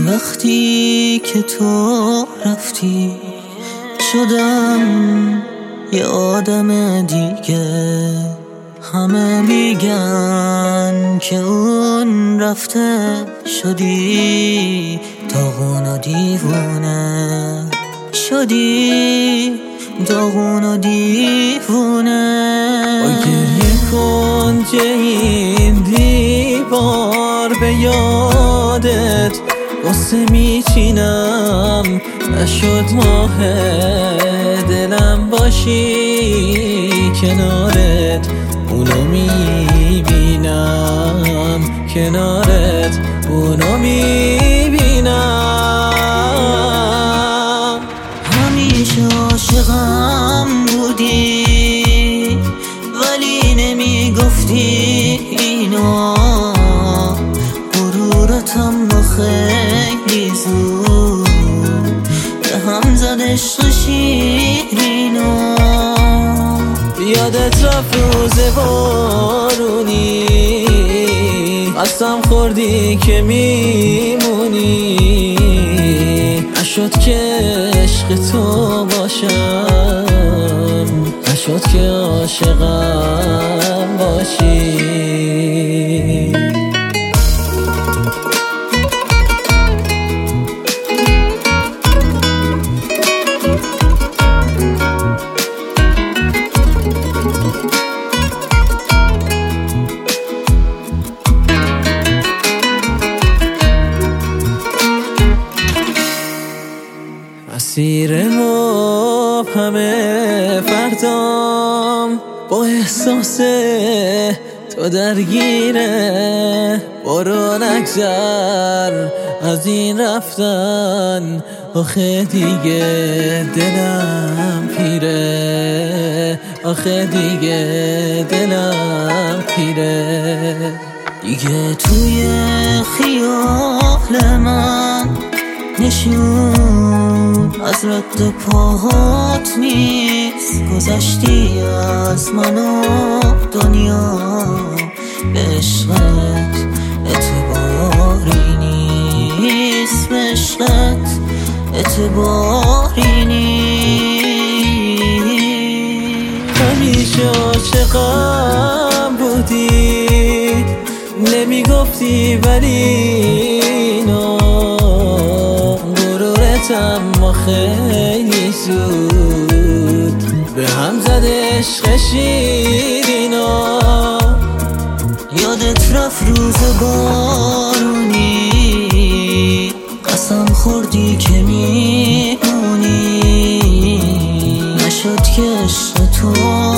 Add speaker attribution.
Speaker 1: وقتی که تو رفتی شدم یه آدم دیگه. همه میگن که اون رفته شدی داغون و دیوونه، شدی داغون و دیوونه.
Speaker 2: گریه کن که این دیوار به یادت قصه میچینم. نشد ماه دلم باشی کنارت، اونو میبینم کنارت، اونو میبینم.
Speaker 1: همیشه عاشقم بودی ولی نمیگفتی اینو، غرورتم با خیلی زود به هم زد عشق شیرینو.
Speaker 2: یادت رفت روز بارونی قسم خوردی که میمونی، نشد که عشق تو باشم، نشد که عاشقم باشی. مسیر مبهمه فردام با احساس تو درگیره. برو نگذر از این رفتن، آخه دیگه دلم پیره، آخه دیگه دلم پیره.
Speaker 1: دیگه توی خیال من نشون از رد پاهات نیست، گذشتی از من و دنیا، به عشقت اعتباری نیست، به عشقت اعتباری نیست.
Speaker 2: همیشه عاشقم بودی نمیگفتی ولی اینو، اما خیلی زود به هم زد عشق شیرینو.
Speaker 1: یادت رفت روز بارونی قسم خوردی که میمونی، نشد که عشق تو